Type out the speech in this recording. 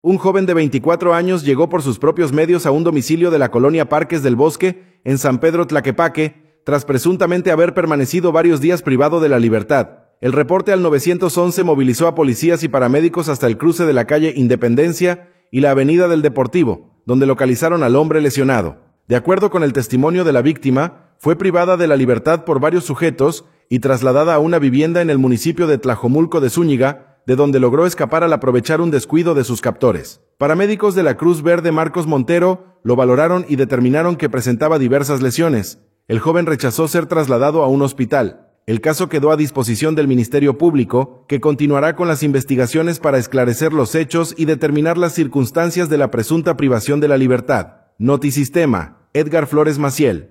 Un joven de 24 años llegó por sus propios medios a un domicilio de la colonia Parques del Bosque, en San Pedro Tlaquepaque, tras presuntamente haber permanecido varios días privado de la libertad. El reporte al 911 movilizó a policías y paramédicos hasta el cruce de la calle Independencia y la avenida del Deportivo, donde localizaron al hombre lesionado. De acuerdo con el testimonio de la víctima, fue privada de la libertad por varios sujetos y trasladada a una vivienda en el municipio de Tlajomulco de Zúñiga, de donde logró escapar al aprovechar un descuido de sus captores. Paramédicos de la Cruz Verde Marcos Montero lo valoraron y determinaron que presentaba diversas lesiones. El joven rechazó ser trasladado a un hospital. El caso quedó a disposición del Ministerio Público, que continuará con las investigaciones para esclarecer los hechos y determinar las circunstancias de la presunta privación de la libertad. Notisistema, Edgar Flores Maciel.